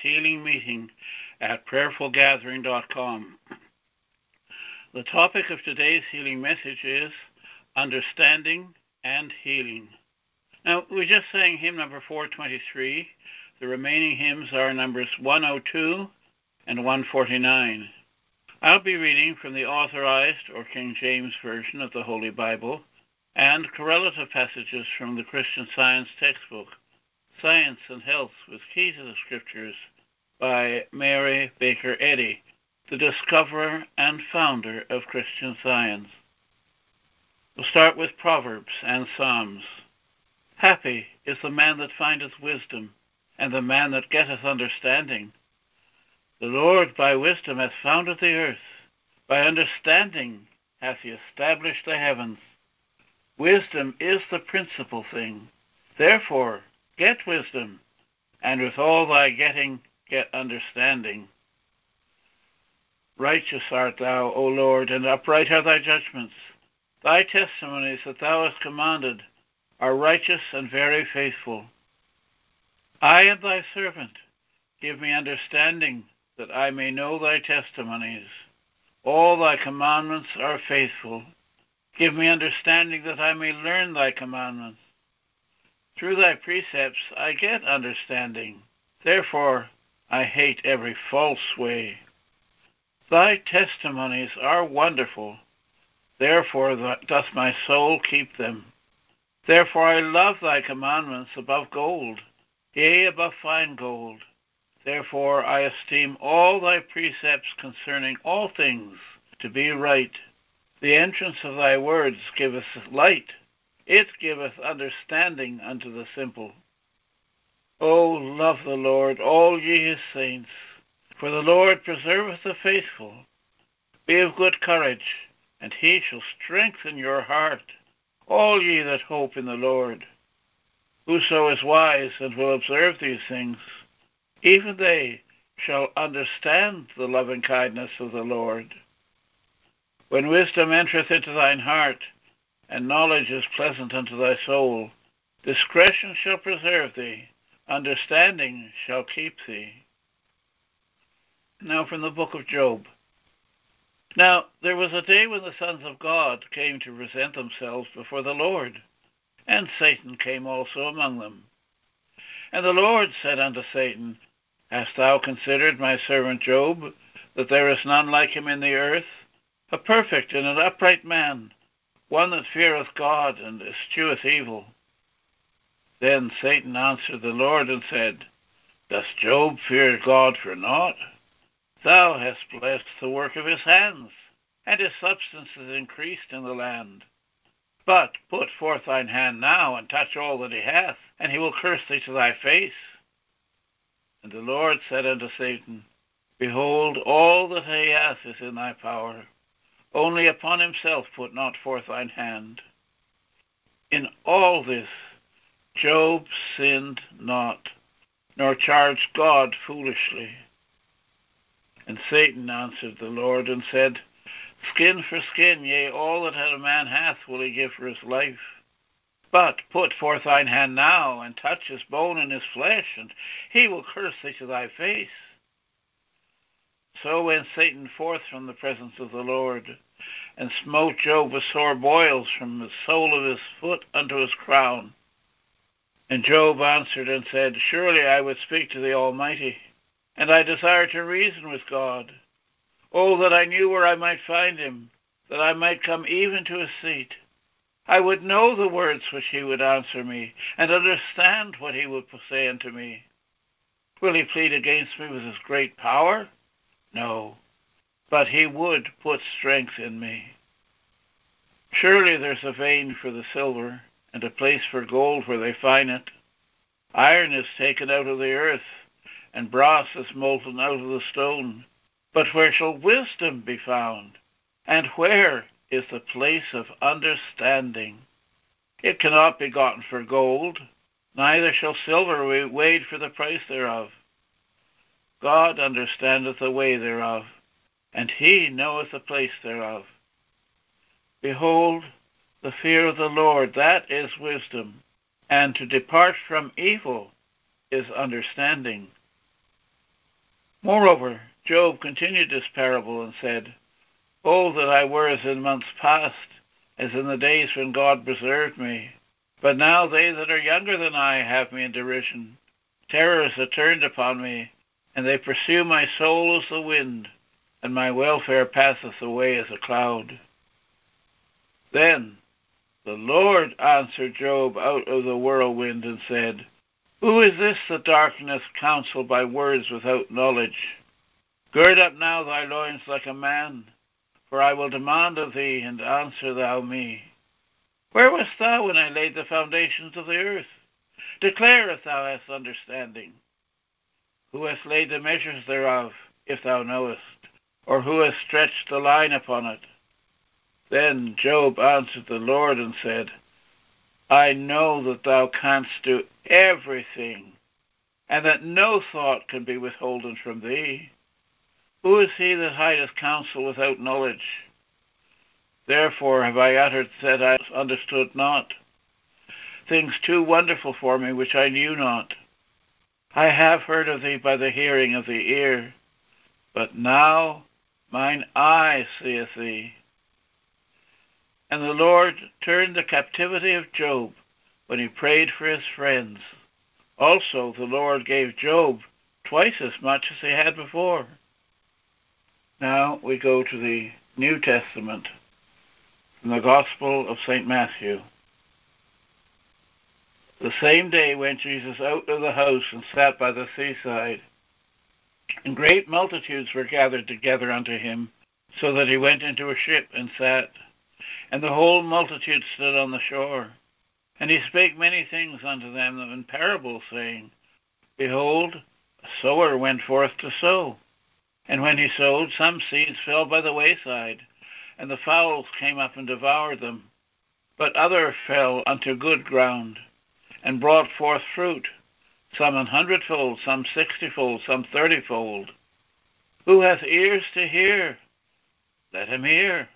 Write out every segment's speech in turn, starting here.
Healing Meeting at prayerfulgathering.com. The topic of today's healing message is Understanding and Healing. Now, we just sang hymn number 423. The remaining hymns are numbers 102 and 149. I'll be reading from the Authorized or King James Version of the Holy Bible and correlative passages from the Christian Science textbook, Science and Health with Key to the Scriptures, by Mary Baker Eddy, the discoverer and founder of Christian Science. We'll start with Proverbs and Psalms. Happy is the man that findeth wisdom, and the man that getteth understanding. The Lord by wisdom hath founded the earth, by understanding hath he established the heavens. Wisdom is the principal thing. Therefore get wisdom, and with all thy getting get understanding. Righteous art thou, O Lord, and upright are thy judgments. Thy testimonies that thou hast commanded are righteous and very faithful. I am thy servant. Give me understanding, that I may know thy testimonies. All thy commandments are faithful. Give me understanding, that I may learn thy commandments. Through thy precepts I get understanding. Therefore I hate every false way. Thy testimonies are wonderful. Therefore doth my soul keep them. Therefore I love thy commandments above gold, yea, above fine gold. Therefore I esteem all thy precepts concerning all things to be right. The entrance of thy words giveth light. It giveth understanding unto the simple. O love the Lord, all ye his saints, for the Lord preserveth the faithful. Be of good courage, and he shall strengthen your heart, all ye that hope in the Lord. Whoso is wise and will observe these things, even they shall understand the loving kindness of the Lord. When wisdom entereth into thine heart, and knowledge is pleasant unto thy soul, discretion shall preserve thee, understanding shall keep thee. Now from the book of Job. Now there was a day when the sons of God came to present themselves before the Lord, and Satan came also among them. And the Lord said unto Satan, Hast thou considered my servant Job, that there is none like him in the earth, a perfect and an upright man, one that feareth God and escheweth evil? Then Satan answered the Lord and said, Doth Job fear God for naught? Thou hast blessed the work of his hands, and his substance is increased in the land. But put forth thine hand now, and touch all that he hath, and he will curse thee to thy face. And the Lord said unto Satan, Behold, all that he hath is in thy power. Only upon himself put not forth thine hand. In all this Job sinned not, nor charged God foolishly. And Satan answered the Lord and said, Skin for skin, yea, all that a man hath will he give for his life. But put forth thine hand now, and touch his bone and his flesh, and he will curse thee to thy face. So went Satan forth from the presence of the Lord, and smote Job with sore boils from the sole of his foot unto his crown. And Job answered and said, Surely I would speak to the Almighty, and I desire to reason with God. Oh, that I knew where I might find him, that I might come even to his seat. I would know the words which he would answer me, and understand what he would say unto me. Will he plead against me with his great power? No, but he would put strength in me. Surely there's a vein for the silver, and a place for gold where they find it. Iron is taken out of the earth, and brass is molten out of the stone. But where shall wisdom be found? And where is the place of understanding? It cannot be gotten for gold, neither shall silver be weighed for the price thereof. God understandeth the way thereof, and he knoweth the place thereof. Behold, the fear of the Lord, that is wisdom, and to depart from evil is understanding. Moreover, Job continued this parable and said, "Oh, that I were as in months past, as in the days when God preserved me. But now they that are younger than I have me in derision. Terrors are turned upon me, and they pursue my soul as the wind, and my welfare passeth away as a cloud." Then the Lord answered Job out of the whirlwind and said, "Who is this that darkeneth counsel by words without knowledge? Gird up now thy loins like a man, for I will demand of thee, and answer thou me. Where wast thou when I laid the foundations of the earth? Declare if thou hast understanding. Who hath laid the measures thereof, if thou knowest? Or who hath stretched the line upon it?" Then Job answered the Lord and said, "I know that thou canst do everything, and that no thought can be withholden from thee. Who is he that hideth counsel without knowledge? Therefore have I uttered that I understood not, things too wonderful for me which I knew not. I have heard of thee by the hearing of the ear, but now mine eye seeth thee." And the Lord turned the captivity of Job when he prayed for his friends. Also the Lord gave Job twice as much as he had before. Now we go to the New Testament, from the Gospel of St. Matthew. The same day went Jesus out of the house and sat by the seaside, and great multitudes were gathered together unto him, so that he went into a ship and sat. And the whole multitude stood on the shore. And he spake many things unto them in parables, saying, Behold, a sower went forth to sow. And when he sowed, some seeds fell by the wayside, and the fowls came up and devoured them. But other fell unto good ground, and brought forth fruit, some 100-fold, some 60-fold, some 30-fold. Who hath ears to hear? Let him hear.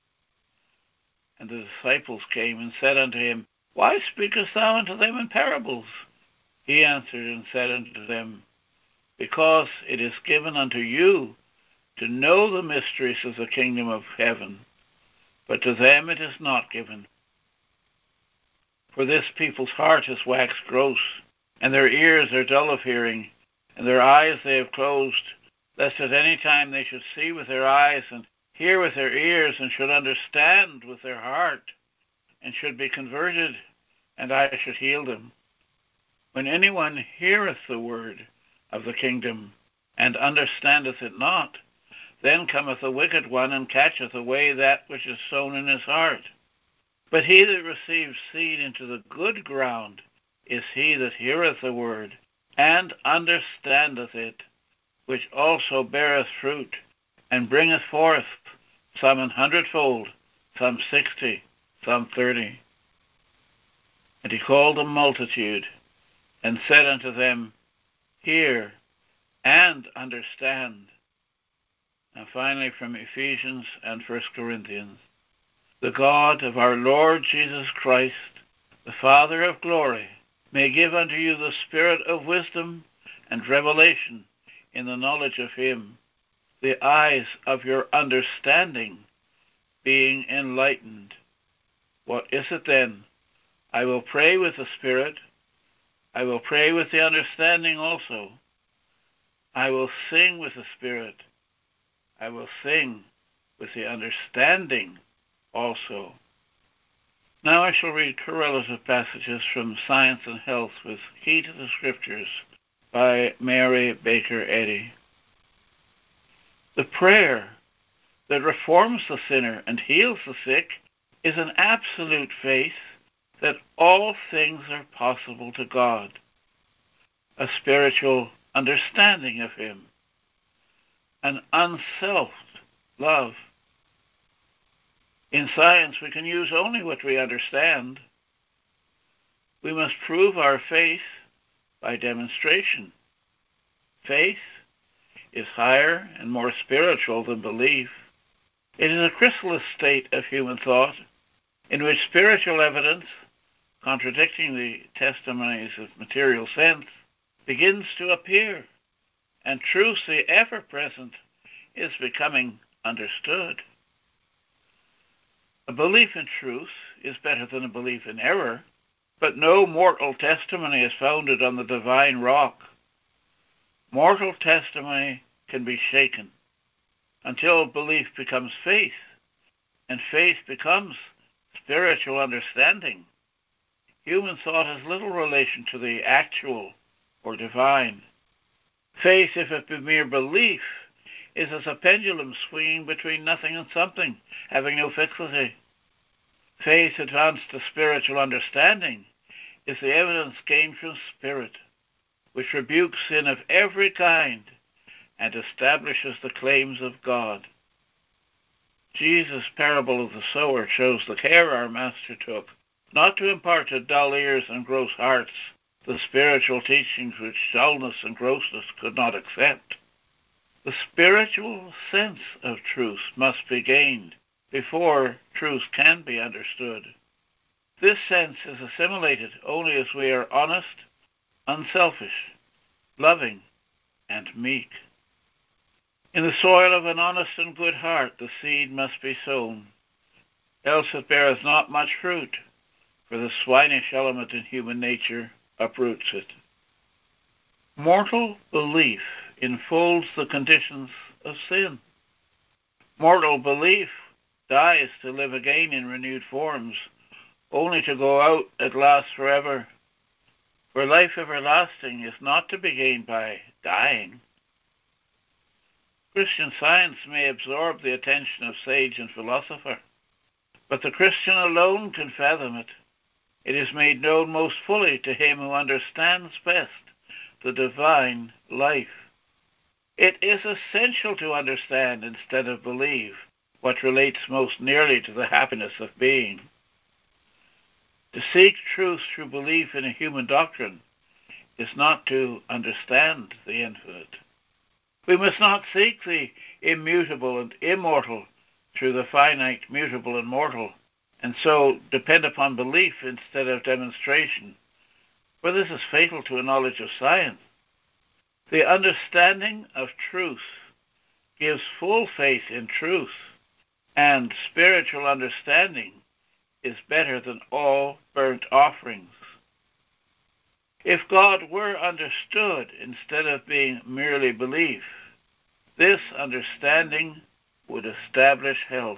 And the disciples came and said unto him, Why speakest thou unto them in parables? He answered and said unto them, Because it is given unto you to know the mysteries of the kingdom of heaven, but to them it is not given. For this people's heart is waxed gross, and their ears are dull of hearing, and their eyes they have closed, lest at any time they should see with their eyes, and hear with their ears, and should understand with their heart, and should be converted, and I should heal them. When anyone heareth the word of the kingdom, and understandeth it not, then cometh the wicked one, and catcheth away that which is sown in his heart. But he that receives seed into the good ground is he that heareth the word, and understandeth it, which also beareth fruit, and bringeth forth some 100-fold, some 60, some 30. And he called the multitude, and said unto them, Hear, and understand. And finally from Ephesians and 1 Corinthians. The God of our Lord Jesus Christ, the Father of glory, may give unto you the spirit of wisdom and revelation in the knowledge of him, the eyes of your understanding being enlightened. What is it then? I will pray with the Spirit. I will pray with the understanding also. I will sing with the Spirit. I will sing with the understanding also. Now I shall read correlative passages from Science and Health with Key to the Scriptures by Mary Baker Eddy. The prayer that reforms the sinner and heals the sick is an absolute faith that all things are possible to God, a spiritual understanding of him, an unselfed love. In science, we can use only what we understand. We must prove our faith by demonstration. Faith is higher and more spiritual than belief. It is a chrysalis state of human thought in which spiritual evidence, contradicting the testimonies of material sense, begins to appear and truth, the ever-present, is becoming understood. A belief in truth is better than a belief in error, but no mortal testimony is founded on the divine rock. Mortal testimony can be shaken until belief becomes faith, and faith becomes spiritual understanding. Human thought has little relation to the actual or divine. Faith, if it be mere belief, is as a pendulum swinging between nothing and something, having no fixity. Faith advanced to spiritual understanding is the evidence gained from spirit, which rebukes sin of every kind and establishes the claims of God. Jesus' parable of the sower shows the care our Master took not to impart to dull ears and gross hearts the spiritual teachings which dullness and grossness could not accept. The spiritual sense of truth must be gained before truth can be understood. This sense is assimilated only as we are honest, unselfish, loving, and meek. In the soil of an honest and good heart the seed must be sown, else it beareth not much fruit, for the swinish element in human nature uproots it. Mortal belief enfolds the conditions of sin. Mortal belief dies to live again in renewed forms, only to go out at last forever. For life everlasting is not to be gained by dying. Christian science may absorb the attention of sage and philosopher, but the Christian alone can fathom it. It is made known most fully to him who understands best the divine life. It is essential to understand instead of believe what relates most nearly to the happiness of being. To seek truth through belief in a human doctrine is not to understand the infinite. We must not seek the immutable and immortal through the finite, mutable, and mortal, and so depend upon belief instead of demonstration, for this is fatal to a knowledge of science. The understanding of truth gives full faith in truth, and spiritual understanding is better than all burnt offerings. If God were understood instead of being merely belief, this understanding would establish health.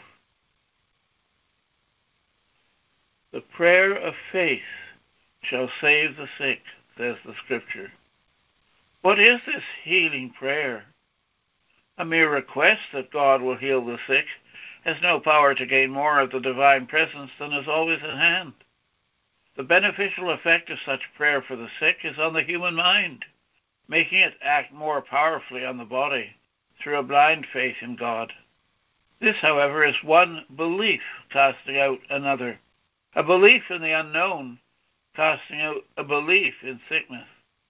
The prayer of faith shall save the sick, says the Scripture. What is this healing prayer? A mere request that God will heal the sick has no power to gain more of the divine presence than is always at hand. The beneficial effect of such prayer for the sick is on the human mind, making it act more powerfully on the body through a blind faith in God. This, however, is one belief casting out another, a belief in the unknown casting out a belief in sickness.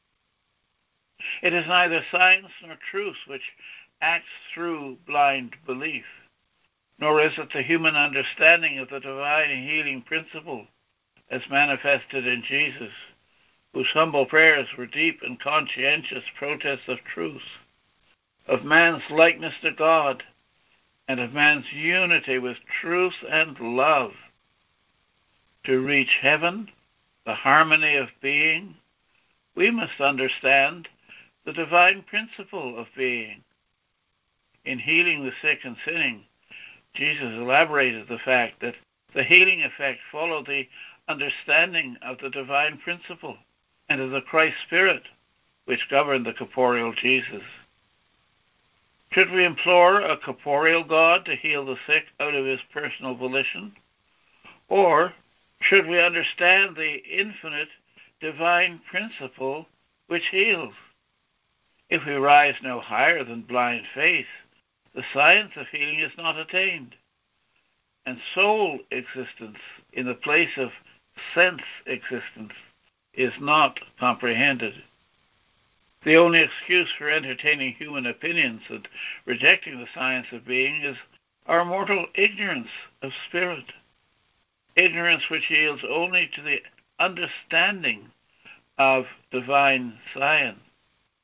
It is neither science nor truth which acts through blind belief, nor is it the human understanding of the divine healing principle as manifested in Jesus, whose humble prayers were deep and conscientious protests of truth, of man's likeness to God, and of man's unity with truth and love. To reach heaven, the harmony of being, we must understand the divine principle of being. In healing the sick and sinning, Jesus elaborated the fact that the healing effect followed the understanding of the divine principle and of the Christ Spirit which governed the corporeal Jesus. Should we implore a corporeal God to heal the sick out of his personal volition? Or should we understand the infinite divine principle which heals? If we rise no higher than blind faith, the science of healing is not attained, and soul existence in the place of sense existence is not comprehended. The only excuse for entertaining human opinions and rejecting the science of being is our mortal ignorance of spirit, ignorance which yields only to the understanding of divine science.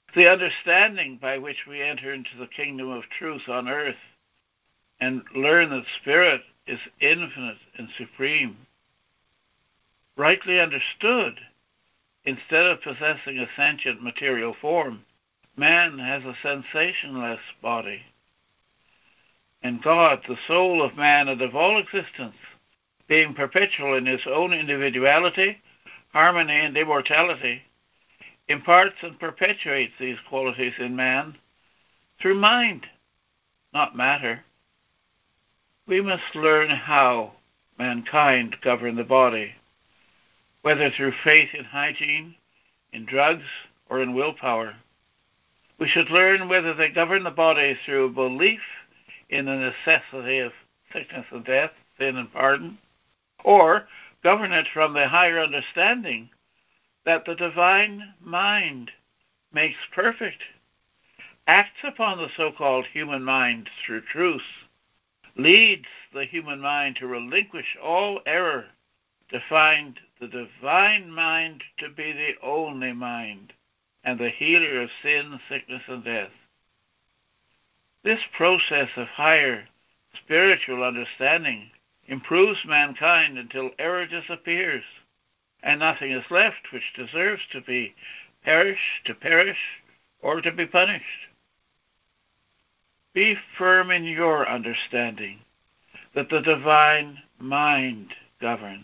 the understanding by which we enter into the kingdom of truth on earth and learn that Spirit is infinite and supreme. Rightly understood, instead of possessing a sentient material form, man has a sensationless body. And God, the soul of man and of all existence, being perpetual in his own individuality, harmony, and immortality, imparts and perpetuates these qualities in man through mind, not matter. We must learn how mankind govern the body, whether through faith in hygiene, in drugs, or in willpower. We should learn whether they govern the body through belief in the necessity of sickness and death, sin and pardon, or govern it from the higher understanding that the divine mind makes perfect, acts upon the so-called human mind through truth, leads the human mind to relinquish all error, to find the divine mind to be the only mind and the healer of sin, sickness, and death. This process of higher spiritual understanding improves mankind until error disappears and nothing is left which deserves to perish, or to be punished. Be firm in your understanding that the divine mind governs,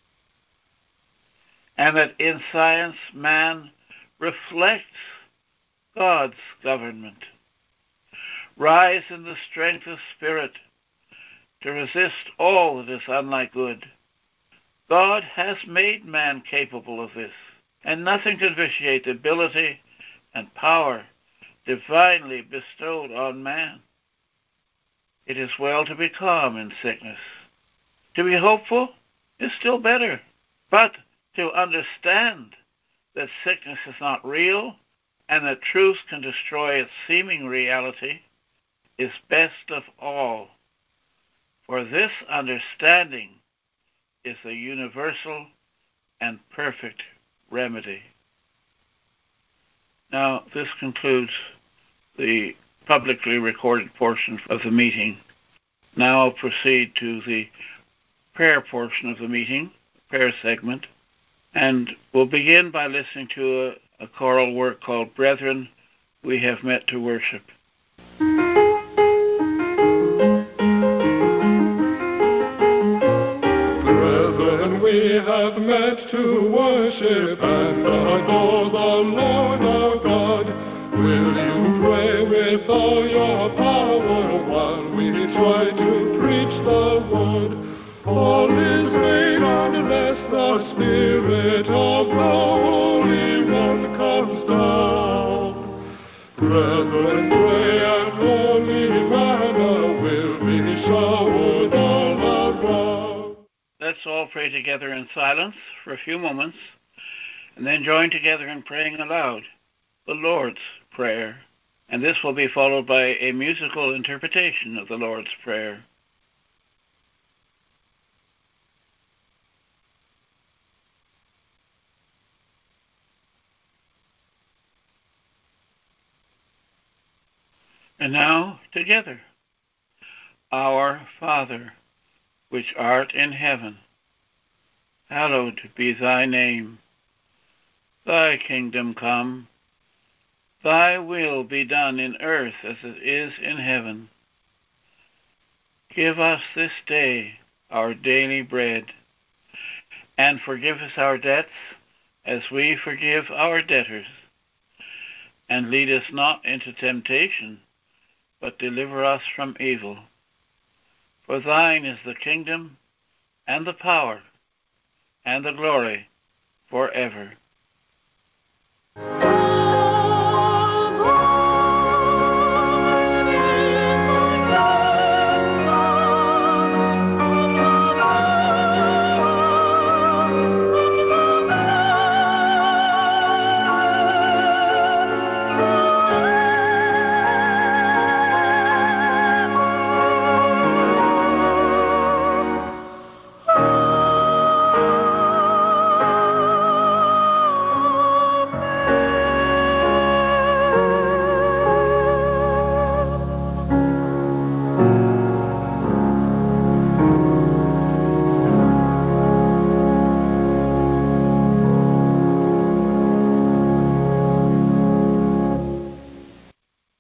and that in science man reflects God's government. Rise in the strength of spirit to resist all that is unlike good. God has made man capable of this, and nothing can vitiate the ability and power divinely bestowed on man. It is well to be calm in sickness. To be hopeful is still better, but to understand that sickness is not real and that truth can destroy its seeming reality is best of all. For this understanding is the universal and perfect remedy. Now, this concludes the publicly recorded portion of the meeting. Now I'll proceed to the prayer portion of the meeting, prayer segment, and we'll begin by listening to a choral work called Brethren, We Have Met to Worship. We have met to worship and adore the Lord our God. Will you pray with all your power while we try to preach the word? All is vain unless the Spirit of the Holy One comes down. Brethren, pray and holy manna will be showered all around. Let's all pray together in silence for a few moments, and then join together in praying aloud the Lord's Prayer. And this will be followed by a musical interpretation of the Lord's Prayer. And now, together, Our Father, which art in heaven, hallowed be thy name. Thy kingdom come, thy will be done in earth as it is in heaven. Give us this day our daily bread, and forgive us our debts as we forgive our debtors. And lead us not into temptation, but deliver us from evil. For thine is the kingdom, and the power, and the glory, forever.